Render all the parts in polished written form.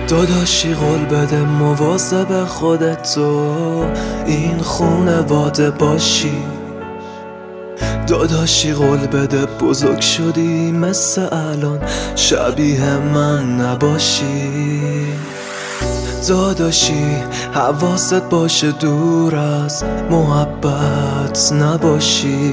داداشی قول بده مواظب خودت تو این خونواده باشی. داداشی قول بده بزرگ شدی مثل الان شبیه من نباشی. داداشی حواست باشه دور از محبت نباشی.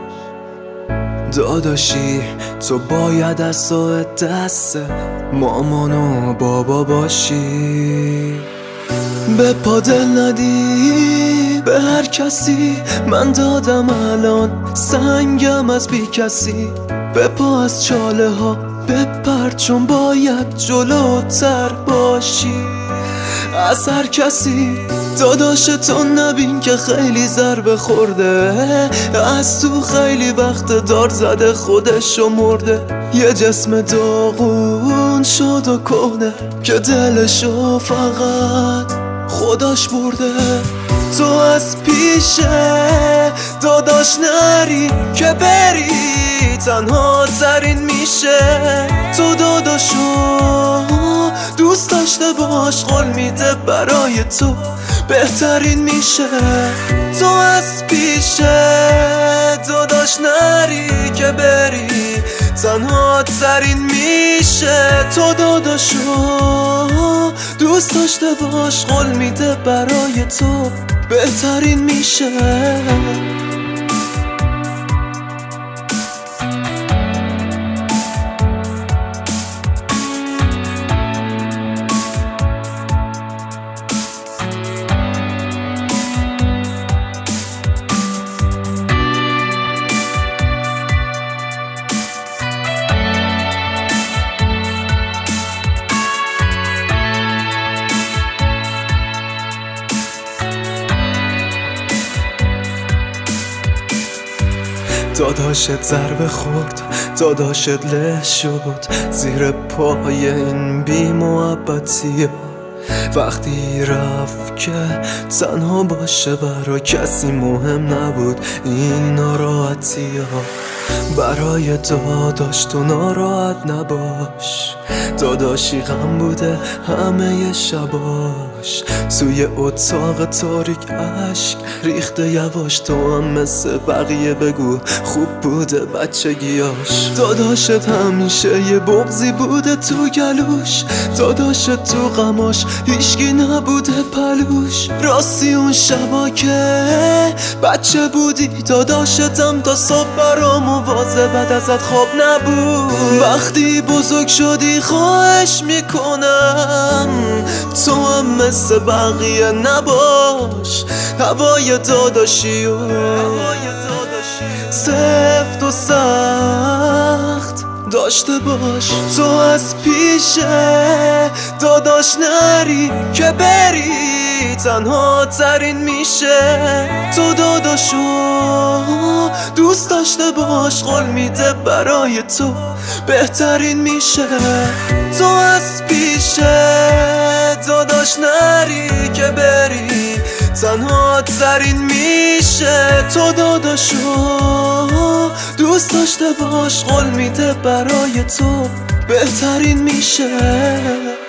داداشی تو باید از دست مامان و بابا باشی. به پا دل ندی به هر کسی، من دادم الان سنگم از بی کسی. به پا از چاله ها بپر چون باید جلوتر باشی از هر کسی. داداشتو نبین که خیلی ضربه خورده، از تو خیلی وقت دار زده خودشو مرده. یه جسم داغون شد و کهنه که دلشو فقط خداش برده. تو از پیشه داداش نری که بری تنها ترین میشه. تو داداشو دوست داشته باش، قول میده برای تو بهترین میشه. تو از پیشه داداش نری که بری تنها ترین میشه. تو داداشو دوست داشته باش، قول میده برای تو بهترین میشه. داداشت ضربه خورد، داداشت له شد زیر پای این بی محبتی. وقتی رفت که تنها باشه برا کسی مهم نبود این ناراحتی ها. برای داداش تو ناراحت نباش، داداشی غم بوده همه شباش. توی اتاق تاریک عشق ریخته یواش، تو هم مثل بقیه بگو خوب بوده بچگیاش. داداشت همیشه یه بغضی بوده تو گلوش، داداشت تو غماش هیچکی نبوده پلوش. راستی اون شبا که بچه بودی داداشتم تا صبح برا مواظبت ازت خواب نبود. وقتی بزرگ شدی خواهش میکنم تو هم مثل بقیه نباش، هوای داداشی و سفت و سخت داشته باش. تو از پیشه داداش نری که بری تنها ترین میشه. تو داداشو دوست داشته باش، قول میده برای تو بهترین میشه. تو از پیشه داداش نری که بری تنها ترین میشه. تو داداشو دوست داشته باش، قول میده برای تو بهترین میشه.